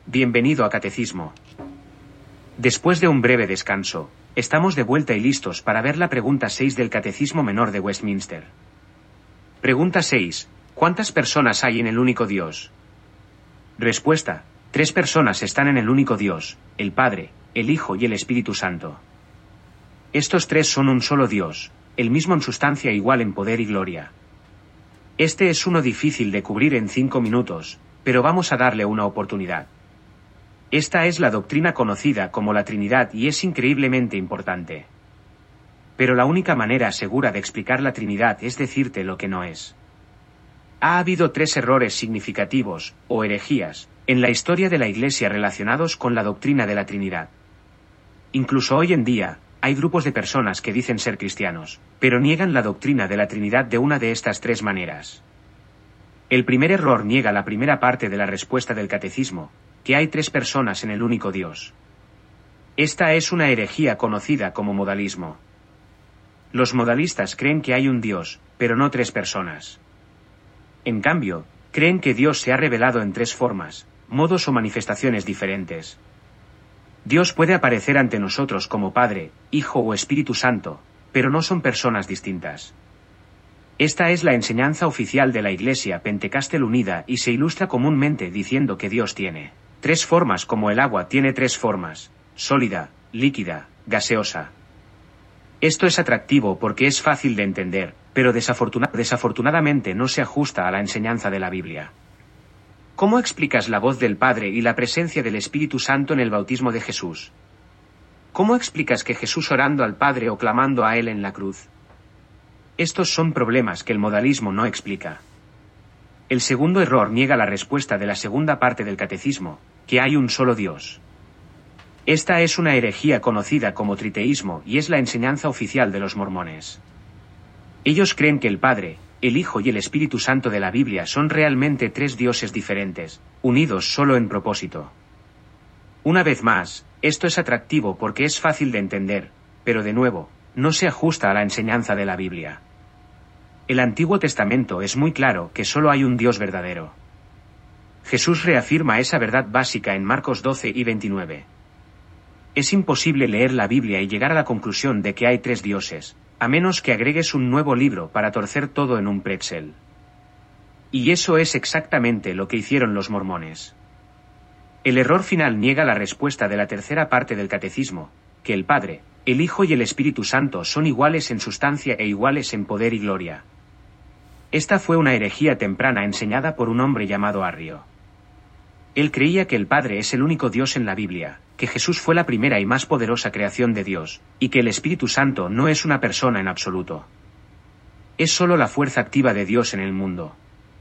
Bienvenido a Catecismo. Después de un breve descanso, estamos de vuelta y listos para ver la pregunta 6 del Catecismo Menor de Westminster. Pregunta 6. ¿Cuántas personas hay en el único Dios? Respuesta. 3 personas están en el único Dios, el Padre, el Hijo y el Espíritu Santo. Estos 3 son un solo Dios, el mismo en sustancia, igual en poder y gloria. Este es uno difícil de cubrir en 5 minutos, pero vamos a darle una oportunidad. Esta es la doctrina conocida como la Trinidad y es increíblemente importante. Pero la única manera segura de explicar la Trinidad es decirte lo que no es. Ha habido 3 errores significativos, o herejías, en la historia de la Iglesia relacionados con la doctrina de la Trinidad. Incluso hoy en día, hay grupos de personas que dicen ser cristianos, pero niegan la doctrina de la Trinidad de una de estas 3 maneras. El primer error niega la primera parte de la respuesta del Catecismo, que hay 3 personas en el único Dios. Esta es una herejía conocida como modalismo. Los modalistas creen que hay un Dios, pero no 3 personas. En cambio, creen que Dios se ha revelado en 3 formas, modos o manifestaciones diferentes. Dios puede aparecer ante nosotros como Padre, Hijo o Espíritu Santo, pero no son personas distintas. Esta es la enseñanza oficial de la Iglesia Pentecostal Unida y se ilustra comúnmente diciendo que Dios tiene 3 formas como el agua tiene 3 formas: sólida, líquida, gaseosa. Esto es atractivo porque es fácil de entender, pero desafortunadamente no se ajusta a la enseñanza de la Biblia. ¿Cómo explicas la voz del Padre y la presencia del Espíritu Santo en el bautismo de Jesús? ¿Cómo explicas que Jesús orando al Padre o clamando a Él en la cruz? Estos son problemas que el modalismo no explica. El segundo error niega la respuesta de la segunda parte del Catecismo, que hay un solo Dios. Esta es una herejía conocida como triteísmo y es la enseñanza oficial de los mormones. Ellos creen que el Padre, el Hijo y el Espíritu Santo de la Biblia son realmente 3 dioses diferentes, unidos solo en propósito. Una vez más, esto es atractivo porque es fácil de entender, pero de nuevo, no se ajusta a la enseñanza de la Biblia. El Antiguo Testamento es muy claro que solo hay un Dios verdadero. Jesús reafirma esa verdad básica en Marcos 12 y 29. Es imposible leer la Biblia y llegar a la conclusión de que hay 3 dioses, a menos que agregues un nuevo libro para torcer todo en un pretzel. Y eso es exactamente lo que hicieron los mormones. El error final niega la respuesta de la tercera parte del Catecismo, que el Padre, el Hijo y el Espíritu Santo son iguales en sustancia e iguales en poder y gloria. Esta fue una herejía temprana enseñada por un hombre llamado Arrio. Él creía que el Padre es el único Dios en la Biblia, que Jesús fue la primera y más poderosa creación de Dios, y que el Espíritu Santo no es una persona en absoluto. Es solo la fuerza activa de Dios en el mundo.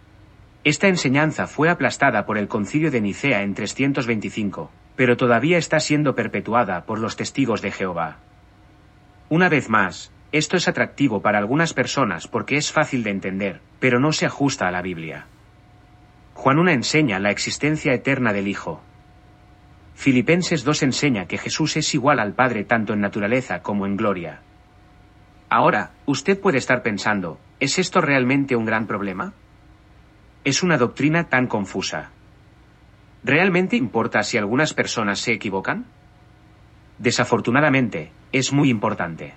Esta enseñanza fue aplastada por el Concilio de Nicea en 325, pero todavía está siendo perpetuada por los testigos de Jehová. Una vez más, esto es atractivo para algunas personas porque es fácil de entender, pero no se ajusta a la Biblia. Juan 1 enseña la existencia eterna del Hijo. Filipenses 2 enseña que Jesús es igual al Padre tanto en naturaleza como en gloria. Ahora, usted puede estar pensando, ¿es esto realmente un gran problema? Es una doctrina tan confusa. ¿Realmente importa si algunas personas se equivocan? Desafortunadamente, es muy importante.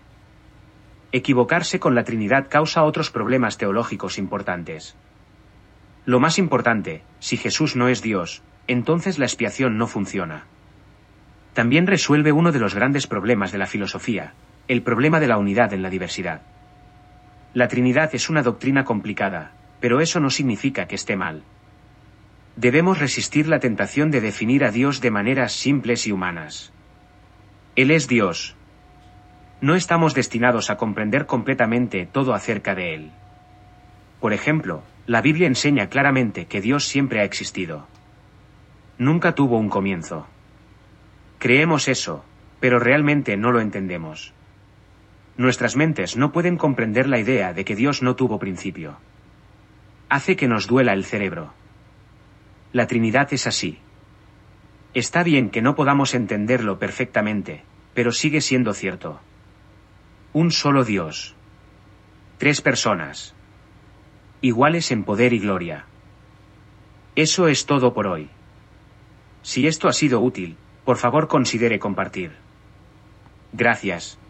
Equivocarse con la Trinidad causa otros problemas teológicos importantes. Lo más importante, si Jesús no es Dios, entonces la expiación no funciona. También resuelve uno de los grandes problemas de la filosofía, el problema de la unidad en la diversidad. La Trinidad es una doctrina complicada, pero eso no significa que esté mal. Debemos resistir la tentación de definir a Dios de maneras simples y humanas. Él es Dios. No estamos destinados a comprender completamente todo acerca de Él. Por ejemplo, la Biblia enseña claramente que Dios siempre ha existido. Nunca tuvo un comienzo. Creemos eso, pero realmente no lo entendemos. Nuestras mentes no pueden comprender la idea de que Dios no tuvo principio. Hace que nos duela el cerebro. La Trinidad es así. Está bien que no podamos entenderlo perfectamente, pero sigue siendo cierto. Un solo Dios. 3 personas. Iguales en poder y gloria. Eso es todo por hoy. Si esto ha sido útil, por favor considere compartir. Gracias.